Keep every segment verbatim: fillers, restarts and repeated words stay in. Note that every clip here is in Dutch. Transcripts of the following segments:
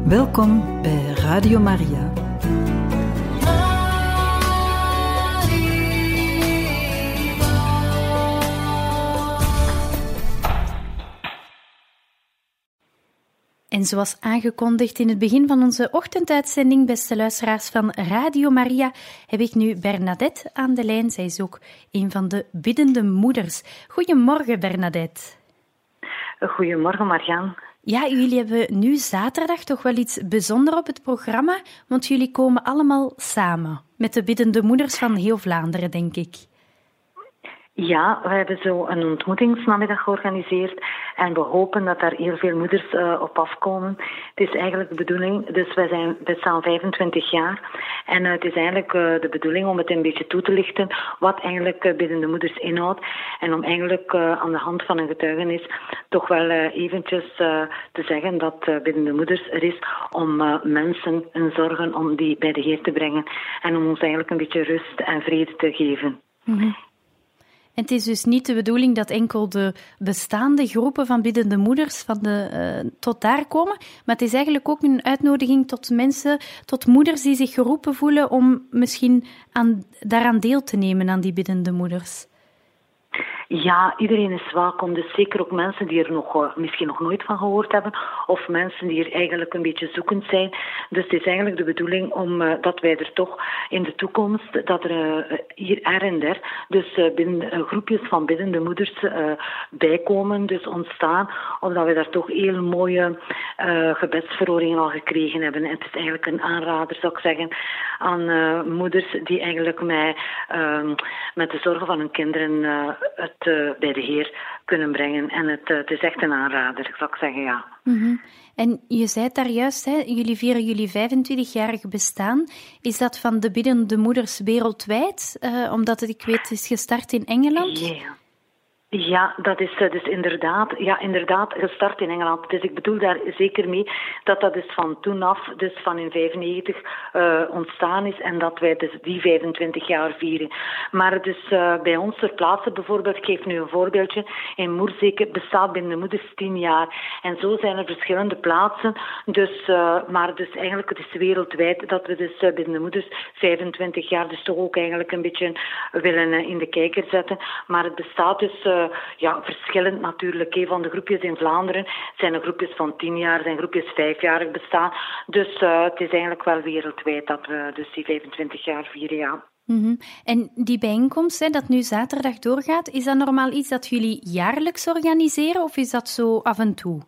Welkom bij Radio Maria. En zoals aangekondigd in het begin van onze ochtenduitzending, beste luisteraars van Radio Maria, heb ik nu Bernadette aan de lijn. Zij is ook een van de biddende moeders. Goedemorgen, Bernadette. Goedemorgen, Marjaan. Ja, jullie hebben nu zaterdag toch wel iets bijzonders op het programma, want jullie komen allemaal samen met de biddende moeders van heel Vlaanderen, denk ik. Ja, we hebben zo een ontmoetingsnamiddag georganiseerd en we hopen dat daar heel veel moeders uh, op afkomen. Het is eigenlijk de bedoeling, dus wij zijn bestaan vijfentwintig jaar en uh, het is eigenlijk uh, de bedoeling om het een beetje toe te lichten wat eigenlijk uh, biddende moeders inhoudt en om eigenlijk uh, aan de hand van een getuigenis toch wel uh, eventjes uh, te zeggen dat uh, biddende moeders er is om uh, mensen hun zorgen om die bij de Heer te brengen en om ons eigenlijk een beetje rust en vrede te geven. Mm-hmm. En het is dus niet de bedoeling dat enkel de bestaande groepen van biddende moeders van de, uh, tot daar komen, maar het is eigenlijk ook een uitnodiging tot mensen, tot moeders die zich geroepen voelen om misschien aan, daaraan deel te nemen aan die biddende moeders. Ja, iedereen is welkom. Dus zeker ook mensen die er nog, uh, misschien nog nooit van gehoord hebben. Of mensen die er eigenlijk een beetje zoekend zijn. Dus het is eigenlijk de bedoeling om, uh, dat wij er toch in de toekomst, dat er uh, hier er en der, dus uh, binnen, uh, groepjes van biddende moeders uh, bijkomen, dus ontstaan. Omdat we daar toch heel mooie uh, gebedsverhoringen al gekregen hebben. En het is eigenlijk een aanrader, zou ik zeggen, aan uh, moeders die eigenlijk met, uh, met de zorgen van hun kinderen uh, het uh, bij de Heer kunnen brengen. En het, uh, het is echt een aanrader, zou ik zeggen, ja. Mm-hmm. En je zei het daar juist, hè, jullie vieren jullie vijfentwintigjarig bestaan. Is dat van de biddende moeders wereldwijd? Uh, omdat het, ik weet, is gestart in Engeland? Ja. Yeah. Ja, dat is dus inderdaad, ja, inderdaad gestart in Engeland. Dus ik bedoel daar zeker mee dat dat dus van toen af, dus van in vijfennegentig uh, ontstaan is en dat wij dus die vijfentwintig jaar vieren. Maar dus uh, bij ons ter plaatse bijvoorbeeld, ik geef nu een voorbeeldje, in Moerzeke bestaat binnen moeders tien jaar. En zo zijn er verschillende plaatsen, dus, uh, maar dus eigenlijk het is wereldwijd dat we dus uh, binnen moeders vijfentwintig jaar dus toch ook eigenlijk een beetje willen uh, in de kijker zetten. Maar het bestaat dus uh, ja, verschillend natuurlijk. He. Van de groepjes in Vlaanderen zijn er groepjes van tien jaar, zijn groepjes vijfjarig bestaan. Dus uh, het is eigenlijk wel wereldwijd dat we dus die vijfentwintig jaar vieren, ja. Mm-hmm. En die bijeenkomst, hè, dat nu zaterdag doorgaat, is dat normaal iets dat jullie jaarlijks organiseren of is dat zo af en toe?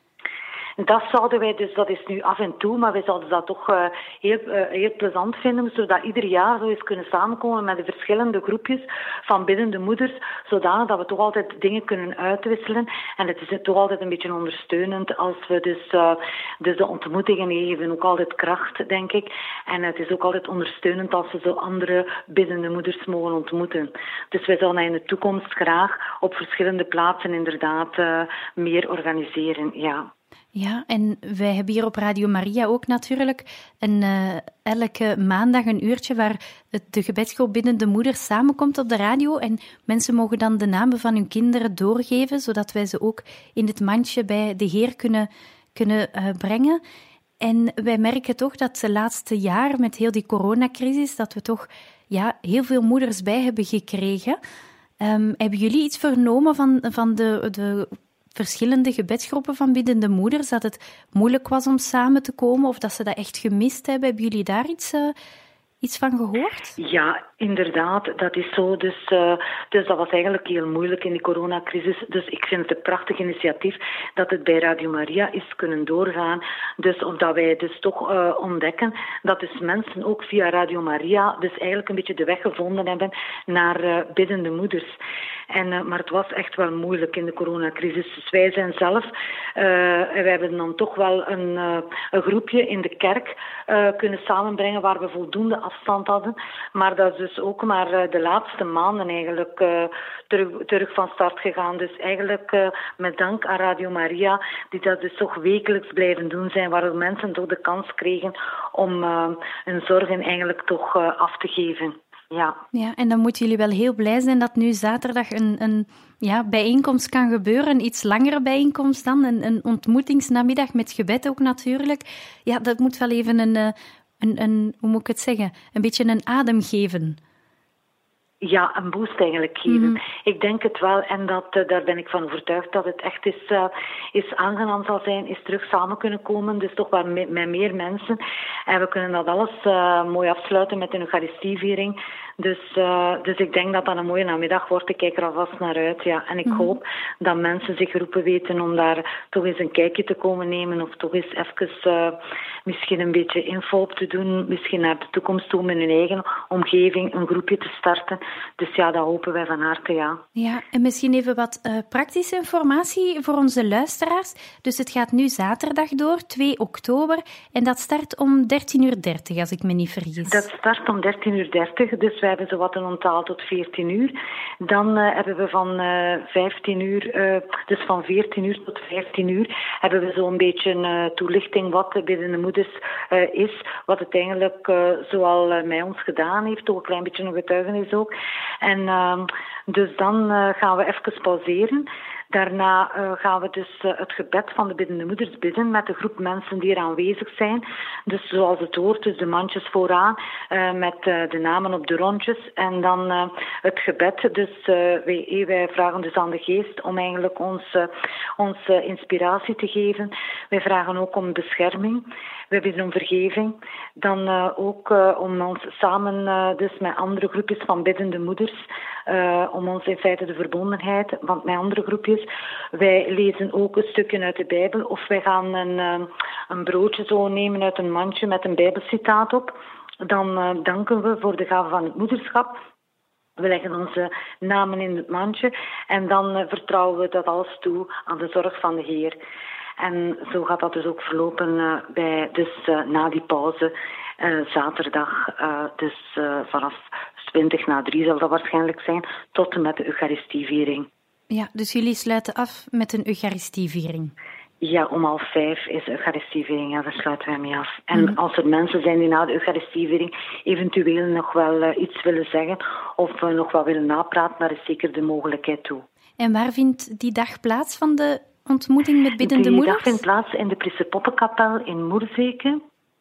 Dat zouden wij dus, dat is nu af en toe, maar wij zouden dat toch uh, heel, uh, heel plezant vinden, zodat ieder jaar zo eens kunnen samenkomen met de verschillende groepjes van biddende moeders, zodanig dat we toch altijd dingen kunnen uitwisselen. En het is toch altijd een beetje ondersteunend als we dus, uh, dus de ontmoetingen geven, ook altijd kracht, denk ik. En het is ook altijd ondersteunend als we zo andere biddende moeders mogen ontmoeten. Dus wij zullen in de toekomst graag op verschillende plaatsen inderdaad uh, meer organiseren, ja. Ja, en wij hebben hier op Radio Maria ook natuurlijk een, uh, elke maandag een uurtje waar het, de gebedsgroep biddende moeders samenkomt op de radio en mensen mogen dan de namen van hun kinderen doorgeven, zodat wij ze ook in het mandje bij de Heer kunnen, kunnen uh, brengen. En wij merken toch dat de laatste jaar met heel die coronacrisis, dat we toch ja, heel veel moeders bij hebben gekregen. Um, hebben jullie iets vernomen van, van de... de verschillende gebedsgroepen van biddende moeders, dat het moeilijk was om samen te komen of dat ze dat echt gemist hebben? Hebben jullie daar iets, uh, iets van gehoord? Ja, inderdaad, dat is zo. Dus, uh, dus dat was eigenlijk heel moeilijk in die coronacrisis. Dus ik vind het een prachtig initiatief dat het bij Radio Maria is kunnen doorgaan. Dus omdat wij dus toch uh, ontdekken dat dus mensen ook via Radio Maria dus eigenlijk een beetje de weg gevonden hebben naar uh, biddende moeders. En, uh, maar het was echt wel moeilijk in de coronacrisis. Dus wij zijn zelf, uh, wij hebben dan toch wel een, uh, een groepje in de kerk uh, kunnen samenbrengen waar we voldoende afstand hadden. Maar dat is dus ook maar uh, de laatste maanden eigenlijk uh, terug, terug van start gegaan. Dus eigenlijk uh, met dank aan Radio Maria, die dat dus toch wekelijks blijven doen zijn, waar mensen toch de kans kregen om uh, hun zorgen eigenlijk toch uh, af te geven. Ja. Ja, en dan moeten jullie wel heel blij zijn dat nu zaterdag een, een ja, bijeenkomst kan gebeuren. Een iets langere bijeenkomst dan. Een, een ontmoetingsnamiddag met gebed ook natuurlijk. Ja, dat moet wel even een, een, een, hoe moet ik het zeggen, een beetje een adem geven. Ja, een boost eigenlijk geven. Mm. Ik denk het wel en dat, uh, daar ben ik van overtuigd dat het echt is, uh, is aangenaam zal zijn, is terug samen kunnen komen. Dus toch wel met, met meer mensen. En we kunnen dat alles uh, mooi afsluiten met een Eucharistieviering. Dus, uh, dus ik denk dat dat een mooie namiddag wordt. Ik kijk er alvast naar uit. Ja. En ik mm. hoop dat mensen zich geroepen weten om daar toch eens een kijkje te komen nemen. Of toch eens even uh, misschien een beetje info op te doen. Misschien naar de toekomst toe met hun eigen omgeving een groepje te starten. Dus ja, dat hopen wij van harte, ja. Ja, en misschien even wat uh, praktische informatie voor onze luisteraars. Dus het gaat nu zaterdag door, twee oktober. En dat start om dertien uur dertig, als ik me niet vergis. Dat start om dertien uur dertig, dus we hebben zowat een onthaal tot veertien uur. Dan uh, hebben we van uh, vijftien uur, uh, dus van veertien uur tot vijftien uur, hebben we zo'n beetje een uh, toelichting wat binnen de moeders uh, is. Wat het eigenlijk uh, zoal uh, met ons gedaan heeft, toch een klein beetje een getuigenis ook. En uh, dus dan uh, gaan we even pauzeren. Daarna uh, gaan we dus uh, het gebed van de biddende moeders bidden met de groep mensen die er aanwezig zijn. Dus zoals het hoort, dus de mandjes vooraan uh, met uh, de namen op de rondjes. En dan uh, het gebed. Dus uh, wij, wij vragen dus aan de geest om eigenlijk ons, uh, ons uh, inspiratie te geven. Wij vragen ook om bescherming. We bidden om vergeving. Dan uh, ook uh, om ons samen uh, dus met andere groepjes van biddende moeders, uh, om ons in feite de verbondenheid, want met andere groepjes, wij lezen ook een stukje uit de Bijbel of wij gaan een, uh, een broodje zo nemen uit een mandje met een Bijbelcitaat op. Dan uh, danken we voor de gave van het moederschap. We leggen onze namen in het mandje en dan uh, vertrouwen we dat alles toe aan de zorg van de Heer. En zo gaat dat dus ook verlopen uh, bij, dus uh, na die pauze, uh, zaterdag, uh, dus uh, vanaf twintig na drie zal dat waarschijnlijk zijn, tot en met de Eucharistieviering. Ja, dus jullie sluiten af met een Eucharistieviering. Ja, om half vijf is de Eucharistieviering, ja, daar sluiten wij mee af. En mm. als er mensen zijn die na de Eucharistieviering eventueel nog wel uh, iets willen zeggen of uh, nog wel willen napraten, daar is zeker de mogelijkheid toe. En waar vindt die dag plaats van de ontmoeting met biddende die moeders? Die dag vindt plaats in de Prissepoppenkapel in Moerzeke.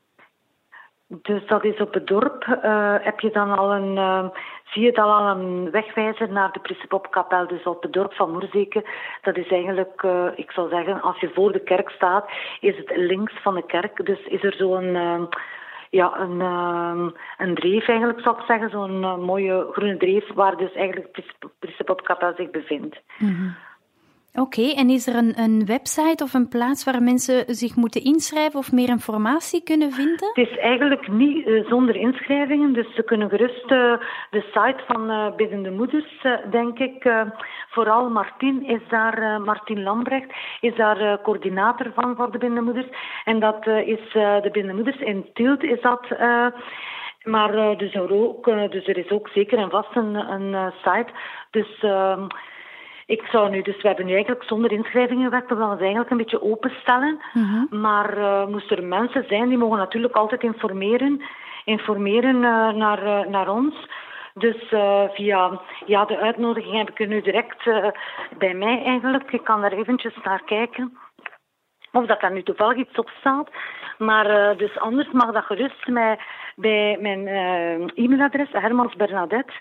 Dus dat is op het dorp. Uh, heb je dan al een, uh, zie je dan al een wegwijzer naar de Prissepoppenkapel, dus op het dorp van Moerzeke. Dat is eigenlijk, uh, ik zou zeggen, als je voor de kerk staat, is het links van de kerk. Dus is er zo'n, uh, ja, een, uh, een dreef eigenlijk, zou ik zeggen, zo'n uh, mooie groene dreef, waar dus eigenlijk de Prissepoppenkapel zich bevindt. Mm-hmm. Oké, okay, en is er een, een website of een plaats waar mensen zich moeten inschrijven of meer informatie kunnen vinden? Het is eigenlijk niet uh, zonder inschrijvingen, dus ze kunnen gerust uh, de site van uh, Biddende Moeders, uh, denk ik. Uh, vooral Martin is daar, uh, Martin Lambrecht is daar uh, coördinator van voor de Biddende Moeders. En dat uh, is uh, de Biddende Moeders in Tielt is dat. Uh, maar uh, dus, er ook, uh, dus er is ook zeker en vast een, een uh, site. Dus Uh, Ik zou nu, dus we hebben nu eigenlijk zonder inschrijvingen gewerkt, we gaan ons eigenlijk een beetje openstellen. Mm-hmm. Maar uh, moesten er mensen zijn, die mogen natuurlijk altijd informeren, informeren uh, naar, uh, naar ons. Dus uh, via ja, de uitnodiging heb ik er nu direct uh, bij mij eigenlijk. Ik kan daar eventjes naar kijken. Of dat daar nu toevallig iets op staat. Maar uh, dus anders mag dat gerust mij, bij mijn uh, e-mailadres, hermansbernadette.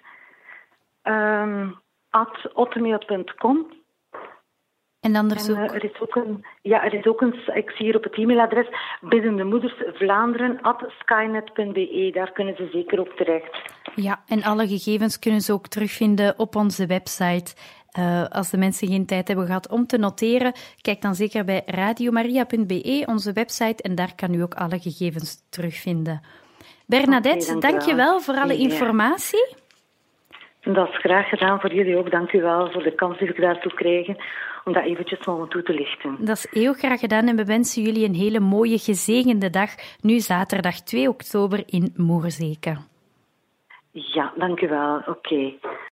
Um, at hotmail punt com. En dan er, en, uh, er is ook een, ja, er is ook een, ik zie hier op het e-mailadres, biddende moeders Vlaanderen at skynet punt be. Daar kunnen ze zeker op terecht. Ja, en alle gegevens kunnen ze ook terugvinden op onze website. Uh, als de mensen geen tijd hebben gehad om te noteren, kijk dan zeker bij radiomaria punt be, onze website, en daar kan u ook alle gegevens terugvinden. Bernadette, okay, dank je wel voor alle informatie. Dat is graag gedaan voor jullie ook. Dank u wel voor de kans die we daartoe krijgen om dat eventjes mogen toe te lichten. Dat is heel graag gedaan en we wensen jullie een hele mooie, gezegende dag, nu zaterdag twee oktober in Moerzeke. Ja, dank u wel. Oké. Okay.